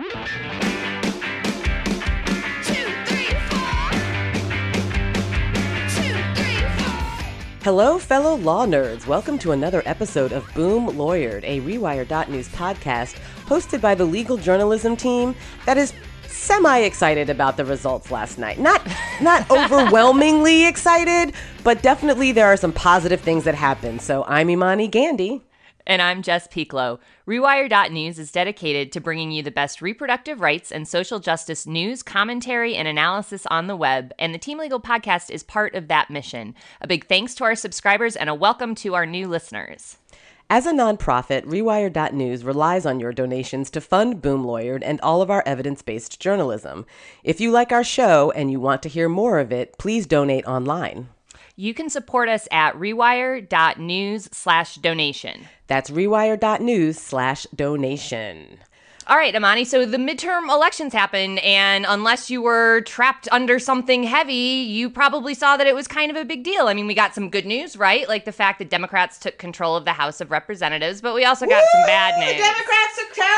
Hello, fellow law nerds. Welcome to another episode of Boom Lawyered, a Rewire.News podcast hosted by the legal journalism team that is semi-excited about the results last night. Not overwhelmingly excited, but definitely there are some positive things that happened. So I'm Imani Gandhi. And I'm Jess Pieklo. Rewire.News is dedicated to bringing you the best reproductive rights and social justice news, commentary, and analysis on the web, and the Team Legal podcast is part of that mission. A big thanks to our subscribers and a welcome to our new listeners. As a nonprofit, Rewire.News relies on your donations to fund Boom Lawyered and all of our evidence-based journalism. If you like our show and you want to hear more of it, please donate online. You can support us at rewire.news/donation. That's rewire.news/donation. All right, Imani, so the midterm elections happened, and unless you were trapped under something heavy, you probably saw that it was kind of a big deal. I mean, we got some good news, right? Like the fact that Democrats took control of the House of Representatives, but we also got some bad news. Democrats took control.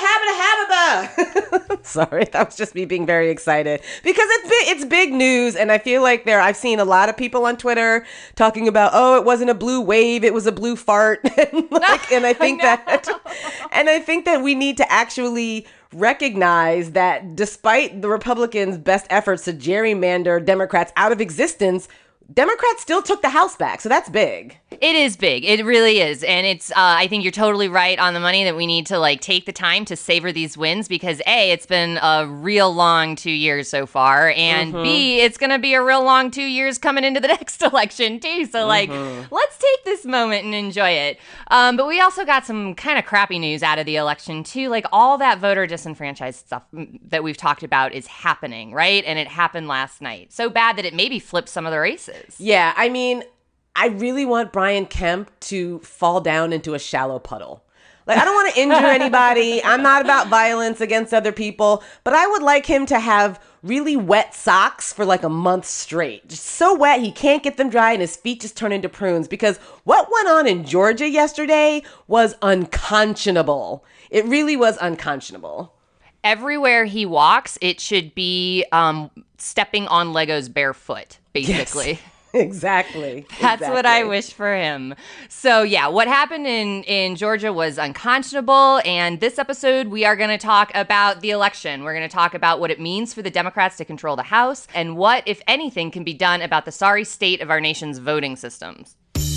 Sorry, that was just me being very excited because it's big news, and I feel like I've seen a lot of people on Twitter talking about, oh, it wasn't a blue wave, it was a blue fart, and I think that we need to actually recognize that despite the Republicans' best efforts to gerrymander Democrats out of existence, Democrats still took the House back. So that's big. It is big. It really is. And it's, I think you're totally right on the money that we need to take the time to savor these wins because A, it's been a real long 2 years so far. And B, it's going to be a real long 2 years coming into the next election too. So let's take this moment and enjoy it. But we also got some kind of crappy news out of the election too. Like all that voter disenfranchised stuff that we've talked about is happening, right? And it happened last night. So bad that it maybe flipped some of the races. Yeah, I mean, I really want Brian Kemp to fall down into a shallow puddle. I don't want to injure anybody. I'm not about violence against other people, but I would like him to have really wet socks for a month straight. Just so wet he can't get them dry and his feet just turn into prunes because what went on in Georgia yesterday was unconscionable. It really was unconscionable. Everywhere he walks, it should be stepping on Legos barefoot, basically. Yes. Exactly. That's what I wish for him. So yeah, what happened in Georgia was unconscionable. And this episode, we are going to talk about the election. We're going to talk about what it means for the Democrats to control the House and what, if anything, can be done about the sorry state of our nation's voting systems.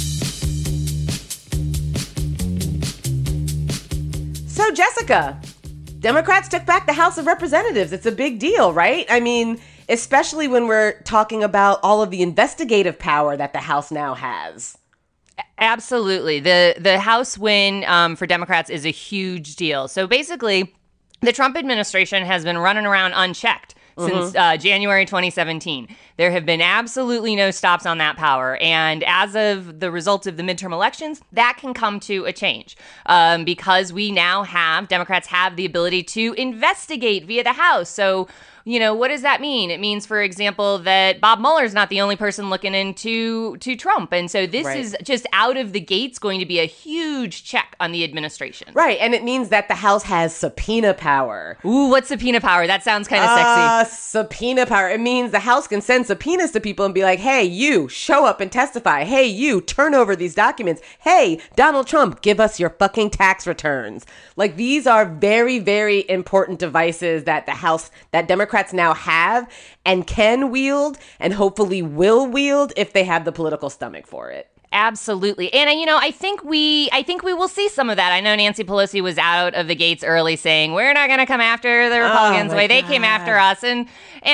So Jessica, Democrats took back the House of Representatives. It's a big deal, right? I mean, especially when we're talking about all of the investigative power that the House now has. Absolutely. The House win for Democrats is a huge deal. So basically, the Trump administration has been running around unchecked since January 2017. There have been absolutely no stops on that power. And as of the results of the midterm elections, that can come to a change because we now Democrats have the ability to investigate via the House. So, what does that mean? It means, for example, that Bob Mueller's not the only person looking into Trump. And so this is just out of the gates going to be a huge check on the administration. Right. And it means that the House has subpoena power. Ooh, what's subpoena power? That sounds kind of sexy. Subpoena power. It means the House can send subpoenas to people and be like, hey, you, show up and testify. Hey, you, turn over these documents. Hey, Donald Trump, give us your fucking tax returns. These are very, very important devices that the House, that Democrats now have and can wield and hopefully will wield if they have the political stomach for it. Absolutely. And, I think we will see some of that. I know Nancy Pelosi was out of the gates early saying, we're not going to come after the Republicans the way they came after us. And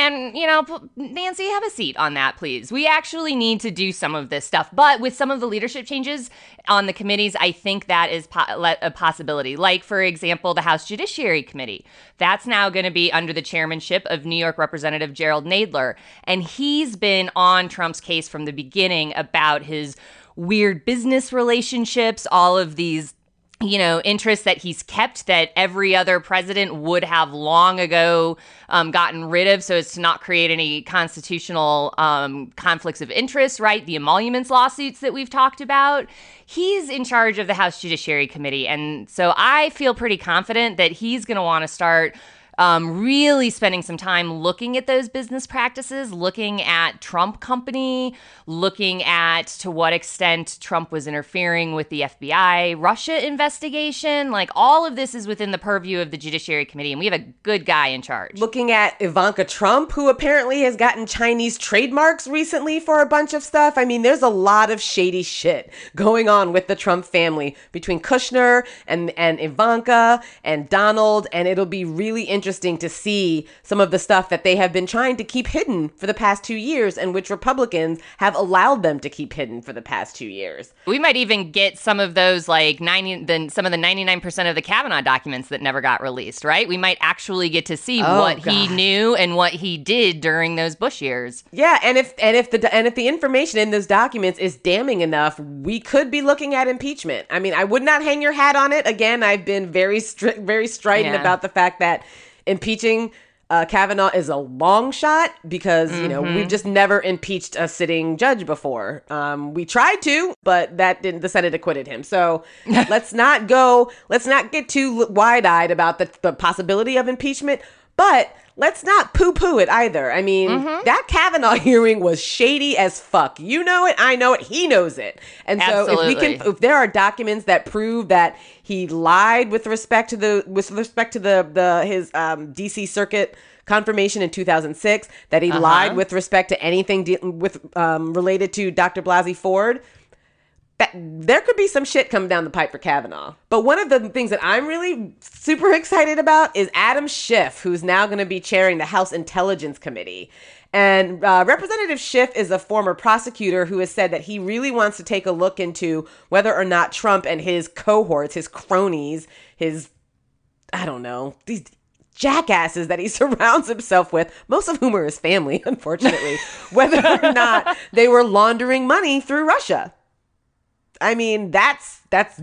Nancy, have a seat on that, please. We actually need to do some of this stuff. But with some of the leadership changes on the committees, I think that is a possibility. Like, for example, the House Judiciary Committee. That's now going to be under the chairmanship of New York Representative Jerrold Nadler. And he's been on Trump's case from the beginning about his weird business relationships, all of these interests that he's kept that every other president would have long ago gotten rid of so as to not create any constitutional conflicts of interest, right? The emoluments lawsuits that we've talked about. He's in charge of the House Judiciary Committee. And so I feel pretty confident that he's going to want to start really spending some time looking at those business practices, looking at Trump Company, looking at to what extent Trump was interfering with the FBI Russia investigation. Like, all of this is within the purview of the Judiciary Committee, and we have a good guy in charge. Looking at Ivanka Trump, who apparently has gotten Chinese trademarks recently for a bunch of stuff. I mean, there's a lot of shady shit going on with the Trump family between Kushner and Ivanka and Donald, and it'll be really interesting to see some of the stuff that they have been trying to keep hidden for the past 2 years, and which Republicans have allowed them to keep hidden for the past 2 years. We might even get some of those, like some of the 99% of the Kavanaugh documents that never got released, right? We might actually get to see what he knew and what he did during those Bush years. Yeah, and if the information in those documents is damning enough, we could be looking at impeachment. I mean, I would not hang your hat on it. Again, I've been very strident about the fact that impeaching Kavanaugh is a long shot because, you know, we've just never impeached a sitting judge before. We tried to, but the Senate acquitted him. So let's not get too wide-eyed about the possibility of impeachment, but let's not poo-poo it either. I mean, that Kavanaugh hearing was shady as fuck. You know it, I know it, he knows it. And so if there are documents that prove that he lied with respect to his DC Circuit confirmation in 2006, that he lied with respect to anything related to Dr. Blasey Ford, there could be some shit coming down the pipe for Kavanaugh. But one of the things that I'm really super excited about is Adam Schiff, who's now going to be chairing the House Intelligence Committee. And Representative Schiff is a former prosecutor who has said that he really wants to take a look into whether or not Trump and his cohorts, his cronies, these jackasses that he surrounds himself with, most of whom are his family, unfortunately, whether or not they were laundering money through Russia. I mean, that's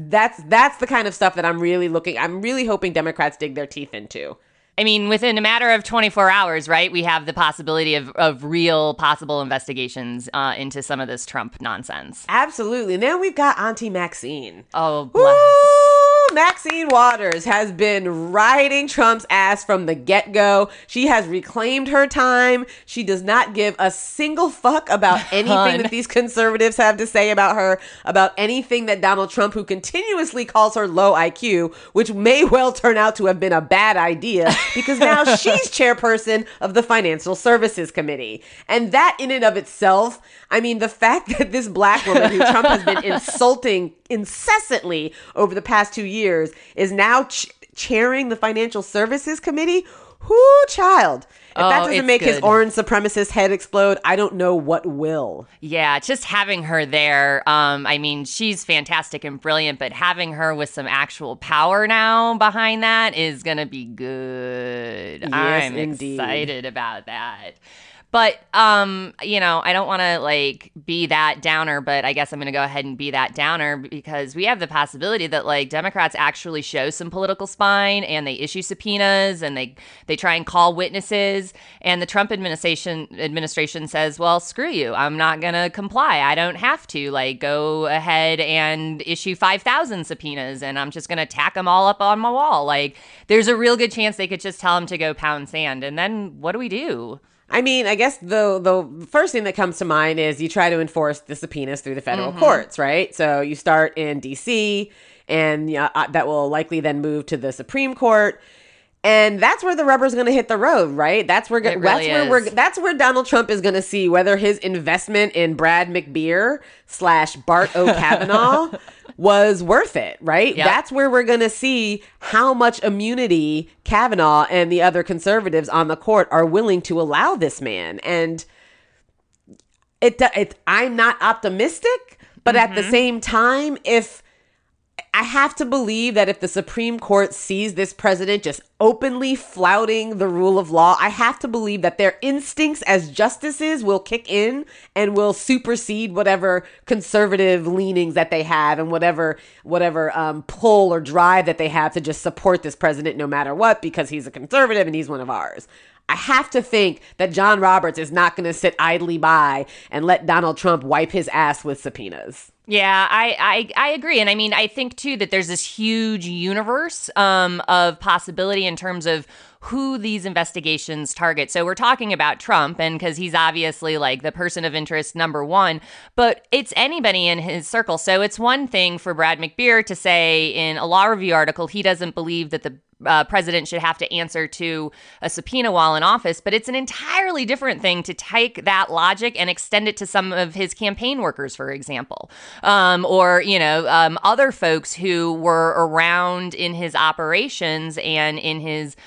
the kind of stuff that I'm really hoping Democrats dig their teeth into. I mean, within a matter of 24 hours, right, we have the possibility of real possible investigations into some of this Trump nonsense. Absolutely. And then we've got Auntie Maxine. Oh, bless. Woo! Maxine Waters has been riding Trump's ass from the get-go. She has reclaimed her time. She does not give a single fuck about anything that these conservatives have to say about her, about anything that Donald Trump, who continuously calls her low IQ, which may well turn out to have been a bad idea, because now she's chairperson of the Financial Services Committee. And that in and of itself, I mean, the fact that this black woman who Trump has been insulting incessantly over the past 2 years is now chairing the Financial Services Committee. Whoo, child. If that doesn't make his orange supremacist head explode, I don't know what will. Yeah, just having her there, I mean, she's fantastic and brilliant, but having her with some actual power now behind that is going to be good. Yes, I'm indeed. Excited about that. But, you know, I don't want to, be that downer, but I guess I'm going to go ahead and be that downer because we have the possibility that, Democrats actually show some political spine and they issue subpoenas and they try and call witnesses. And the Trump administration says, well, screw you. I'm not going to comply. I don't have to. Go ahead and issue 5,000 subpoenas and I'm just going to tack them all up on my wall. There's a real good chance they could just tell him to go pound sand. And then what do we do? I mean, I guess the first thing that comes to mind is you try to enforce the subpoenas through the federal courts, right? So you start in D.C. and that will likely then move to the Supreme Court. And that's where the rubber's going to hit the road, right? That's where Donald Trump is going to see whether his investment in Brad McBeer / Bart O'Kavanaugh was worth it, right? Yep. That's where we're going to see how much immunity Kavanaugh and the other conservatives on the court are willing to allow this man. And I'm not optimistic, but at the same time, I have to believe that if the Supreme Court sees this president just openly flouting the rule of law, I have to believe that their instincts as justices will kick in and will supersede whatever conservative leanings that they have and whatever pull or drive that they have to just support this president no matter what, because he's a conservative and he's one of ours. I have to think that John Roberts is not going to sit idly by and let Donald Trump wipe his ass with subpoenas. Yeah, I agree. And I mean, I think, too, that there's this huge universe of possibility in terms of who these investigations target. So we're talking about Trump, and because he's obviously like the person of interest number one, but it's anybody in his circle. So it's one thing for Brad McBeer to say in a law review article he doesn't believe that the president should have to answer to a subpoena while in office, but it's an entirely different thing to take that logic and extend it to some of his campaign workers, for example, or other folks who were around in his operations and in his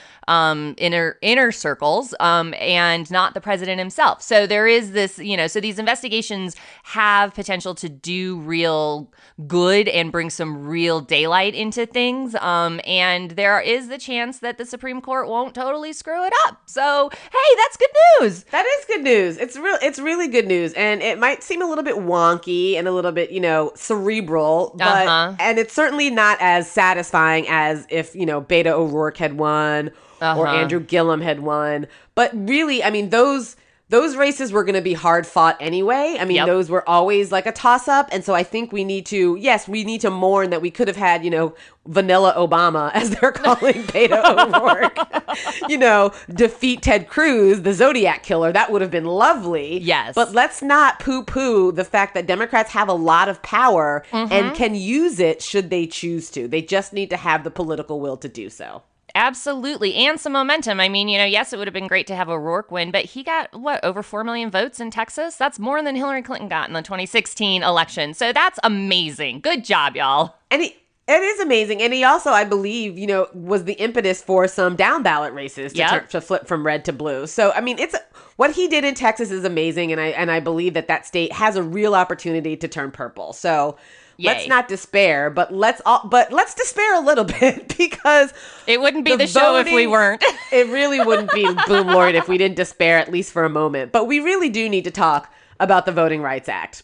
inner circles, and not the president himself. So there is this, so these investigations have potential to do real good and bring some real daylight into things. And there is the chance that the Supreme Court won't totally screw it up. So, hey, that's good news. That is good news. It's really good news. And it might seem a little bit wonky and a little bit, cerebral, but, and it's certainly not as satisfying as if, Beto O'Rourke had won or Andrew Gillum had won. But really, I mean, those races were going to be hard fought anyway. I mean, those were always like a toss up. And so I think we need to mourn that we could have had, Vanilla Obama, as they're calling Beto O'Rourke, defeat Ted Cruz, the Zodiac killer. That would have been lovely. Yes. But let's not poo-poo the fact that Democrats have a lot of power and can use it should they choose to. They just need to have the political will to do so. Absolutely. And some momentum. I mean, yes, it would have been great to have O'Rourke win, but he got, over 4 million votes in Texas? That's more than Hillary Clinton got in the 2016 election. So that's amazing. Good job, y'all. And it is amazing. And he also, I believe, was the impetus for some down ballot races to flip from red to blue. So, I mean, what he did in Texas is amazing. And I believe that state has a real opportunity to turn purple. So let's not despair, but let's despair a little bit, because it wouldn't be the show if we weren't. It really wouldn't be Boom Lord if we didn't despair, at least for a moment. But we really do need to talk about the Voting Rights Act.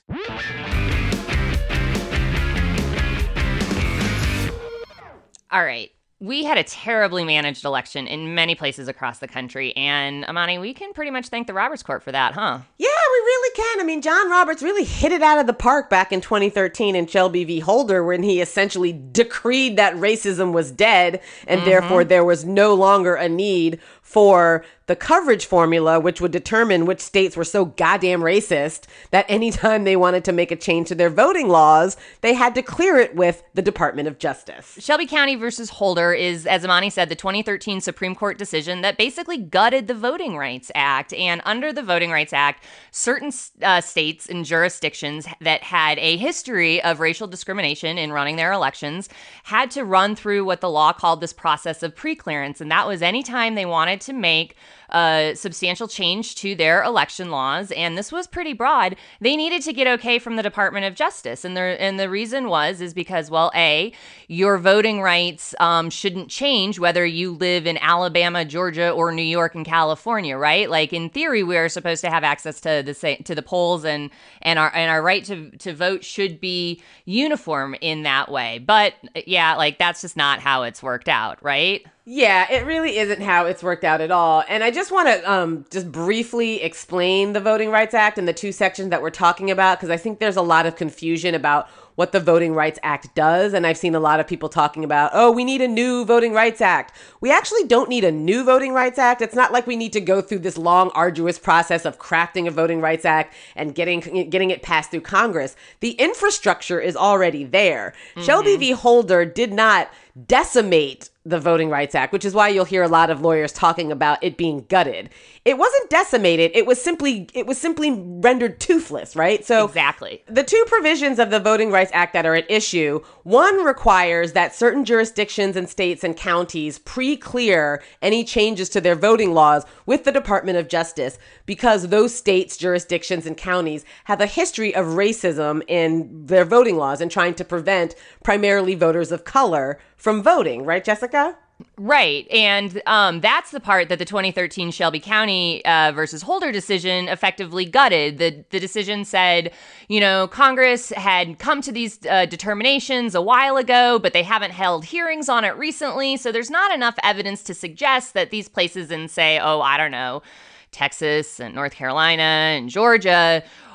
All right. We had a terribly managed election in many places across the country. And, Amani, we can pretty much thank the Roberts Court for that, huh? Yeah, we really can. I mean, John Roberts really hit it out of the park back in 2013 in Shelby v. Holder, when he essentially decreed that racism was dead, and therefore there was no longer a need for the coverage formula, which would determine which states were so goddamn racist that anytime they wanted to make a change to their voting laws, they had to clear it with the Department of Justice. Shelby County versus Holder is, as Amani said, the 2013 Supreme Court decision that basically gutted the Voting Rights Act. And under the Voting Rights Act, certain states and jurisdictions that had a history of racial discrimination in running their elections had to run through what the law called this process of preclearance. And that was anytime they wanted to make a substantial change to their election laws, and this was pretty broad, they needed to get okay from the Department of Justice. And the reason is because, well, A, your voting rights shouldn't change whether you live in Alabama, Georgia, or New York and California, right? Like, in theory, we are supposed to have access to the polls, and our right to vote should be uniform in that way. But yeah, like, that's just not how it's worked out, right? Yeah, it really isn't how it's worked out at all. And I just want to just briefly explain the Voting Rights Act and the two sections that we're talking about, because I think there's a lot of confusion about what the Voting Rights Act does. And I've seen a lot of people talking about, oh, we need a new Voting Rights Act. We actually don't need a new Voting Rights Act. It's not like we need to go through this long, arduous process of crafting a Voting Rights Act and getting it passed through Congress. The infrastructure is already there. Shelby v. Holder did not decimate the Voting Rights Act, which is why you'll hear a lot of lawyers talking about it being gutted. It wasn't decimated. It was simply rendered toothless, right? So exactly. The two provisions of the Voting Rights Act that are at issue, one requires that certain jurisdictions and states and counties pre-clear any changes to their voting laws with the Department of Justice, because those states, jurisdictions, and counties have a history of racism in their voting laws and trying to prevent primarily voters of color from voting, right, Jessica? Right. And that's the part that the 2013 Shelby County versus Holder decision effectively gutted. The decision said, Congress had come to these determinations a while ago, but they haven't held hearings on it recently. So there's not enough evidence to suggest that these places in, say, Texas and North Carolina and Georgia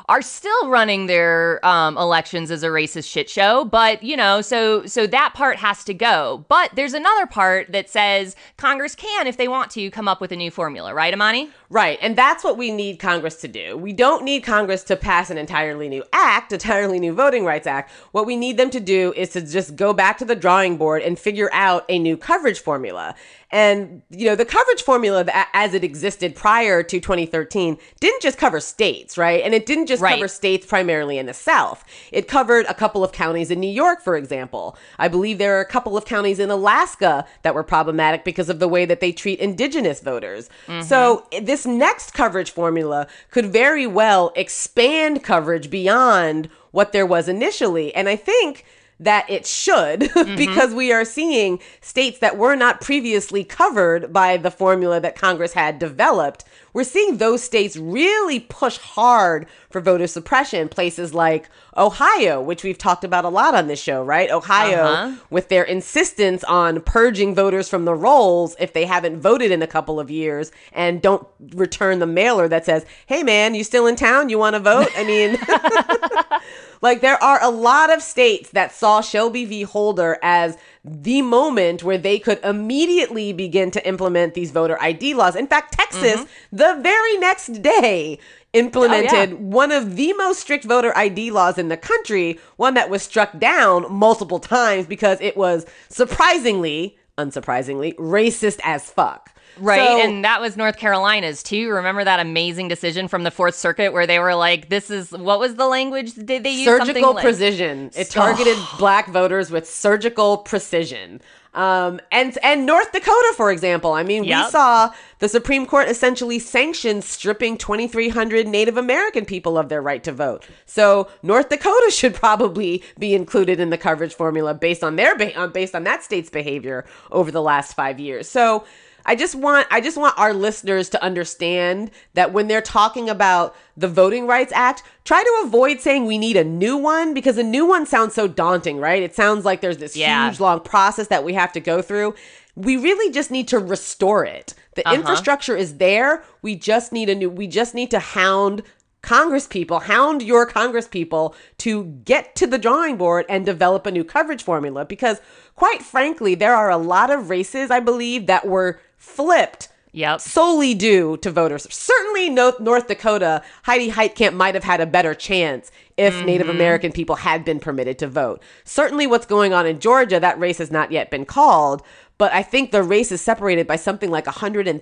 are still running their elections as a racist shit show. But, so that part has to go. But there's another part that says Congress can, if they want to, come up with a new formula. Right, Amani? Right. And that's what we need Congress to do. We don't need Congress to pass an entirely new act, entirely new Voting Rights Act. What we need them to do is to just go back to the drawing board and figure out a new coverage formula. And, the coverage formula as it existed prior to 2013 didn't just cover states, right? And it didn't just cover states primarily in the South. It covered a couple of counties in New York, for example. I believe there are a couple of counties in Alaska that were problematic because of the way that they treat indigenous voters. Mm-hmm. So this next coverage formula could very well expand coverage beyond what there was initially. And I think that it should, because we are seeing states that were not previously covered by the formula that Congress had developed. We're seeing those states really push hard for voter suppression. Places like Ohio, which we've talked about a lot on this show, right? Ohio, with their insistence on purging voters from the rolls if they haven't voted in a couple of years and don't return the mailer that says, hey, man, you still in town? You want to vote? I mean... Like, there are a lot of states that saw Shelby v. Holder as the moment where they could immediately begin to implement these voter ID laws. In fact, Texas, the very next day, implemented one of the most strict voter ID laws in the country, one that was struck down multiple times because it was unsurprisingly, racist as fuck. Right, so, and that was North Carolina's too. Remember that amazing decision from the Fourth Circuit where they were like, what was the language? Did they use surgical precision? It targeted black voters with surgical precision. And North Dakota, for example. I mean, we saw the Supreme Court essentially sanction stripping 2,300 Native American people of their right to vote. So North Dakota should probably be included in the coverage formula based on based on that state's behavior over the last 5 years. So I just want our listeners to understand that when they're talking about the Voting Rights Act, try to avoid saying we need a new one, because a new one sounds so daunting, right? It sounds like there's this huge, long process that we have to go through. We really just need to restore it. The infrastructure is there. We just need to hound your Congress people to get to the drawing board and develop a new coverage formula. Because quite frankly, there are a lot of races, I believe, that were flipped solely due to voters. Certainly North Dakota, Heidi Heitkamp might have had a better chance if Native American people had been permitted to vote. Certainly what's going on in Georgia, that race has not yet been called, but I think the race is separated by something like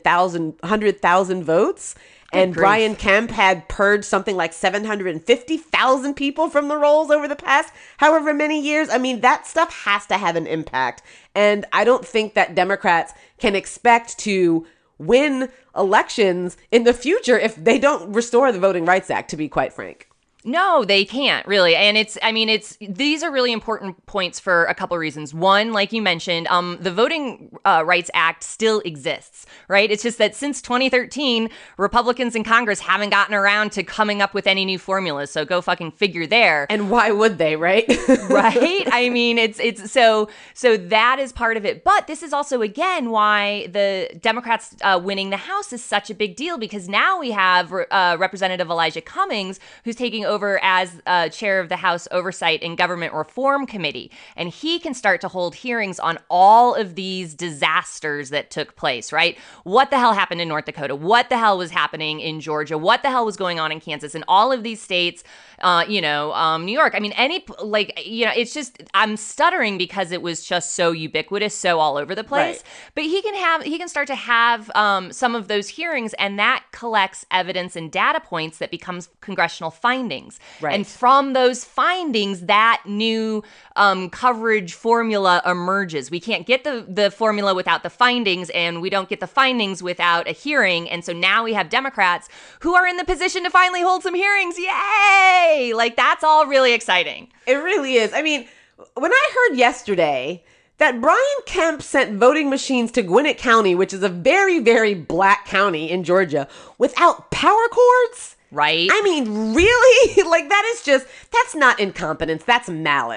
100,000 votes. And Brian Kemp had purged something like 750,000 people from the rolls over the past however many years. I mean, that stuff has to have an impact. And I don't think that Democrats can expect to win elections in the future if they don't restore the Voting Rights Act, to be quite frank. No, they can't really. And these are really important points for a couple of reasons. One, like you mentioned, the Voting Rights Act still exists, right? It's just that since 2013, Republicans in Congress haven't gotten around to coming up with any new formulas. So go fucking figure there. And why would they, right? Right? I mean, it's so that is part of it. But this is also, again, why the Democrats winning the House is such a big deal, because now we have Representative Elijah Cummings, who's taking over as chair of the House Oversight and Government Reform Committee. And he can start to hold hearings on all of these disasters that took place, right? What the hell happened in North Dakota? What the hell was happening in Georgia? What the hell was going on in Kansas? And all of these states, New York. I mean, it's just, I'm stuttering because it was just so ubiquitous, so all over the place. Right. But he can start to have some of those hearings, and that collects evidence and data points that becomes congressional findings. Right. And from those findings, that new coverage formula emerges. We can't get the formula without the findings, and we don't get the findings without a hearing. And so now we have Democrats who are in the position to finally hold some hearings. Yay! Like, that's all really exciting. It really is. I mean, when I heard yesterday that Brian Kemp sent voting machines to Gwinnett County, which is a very, very black county in Georgia, without power cords. Right. I mean, really? Like, that's not incompetence. That's malice.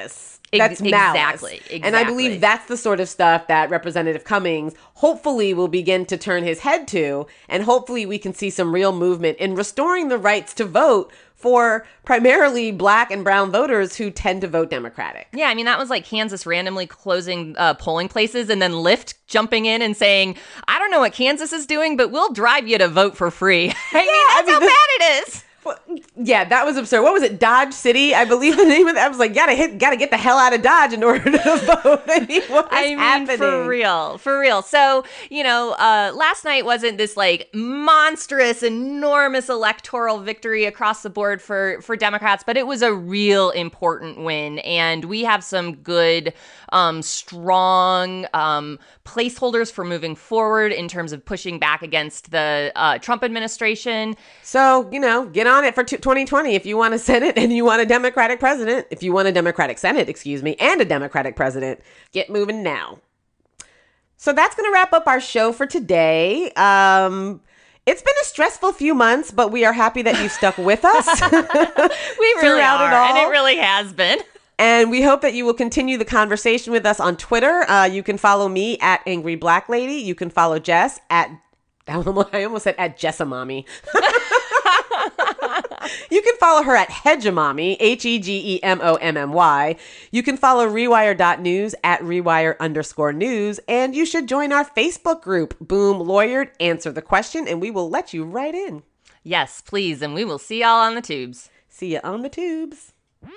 That's malice. Exactly. And I believe that's the sort of stuff that Representative Cummings hopefully will begin to turn his head to, and hopefully we can see some real movement in restoring the rights to vote for primarily black and brown voters who tend to vote Democratic. Yeah, I mean, that was like Kansas randomly closing polling places and then Lyft jumping in and saying, I don't know what Kansas is doing, but we'll drive you to vote for free. I mean, how bad it is. Yeah, that was absurd. What was it? Dodge City, I believe the name of that. I was like, gotta get the hell out of Dodge in order to vote. I mean, what is happening? For real. So, last night wasn't this like monstrous, enormous electoral victory across the board for Democrats, but it was a real important win. And we have some good, strong placeholders for moving forward in terms of pushing back against the Trump administration. So, get on it for 2020 if you want a Senate and you want a Democratic president. If you want a Democratic Senate, and a Democratic president, get moving now. So that's going to wrap up our show for today. It's been a stressful few months, but we are happy that you stuck with us. We really are, and it really has been. And we hope that you will continue the conversation with us on Twitter. You can follow me at Angry Black Lady. You can follow Jess at, I almost said at Jessamami. You can follow her at Hegemommy, HEGEMOMMY. You can follow Rewire.news at Rewire_news. And you should join our Facebook group, Boom Lawyered, Answer the Question, and we will let you right in. Yes, please. And we will see y'all on the tubes. See you on the tubes.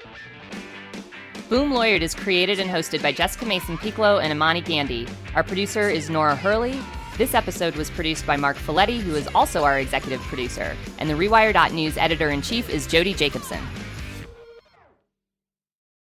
Boom Lawyered is created and hosted by Jessica Mason-Piccolo and Imani Gandhi. Our producer is Nora Hurley. This episode was produced by Mark Folletti, who is also our executive producer. And the Rewire.news editor-in-chief is Jody Jacobson.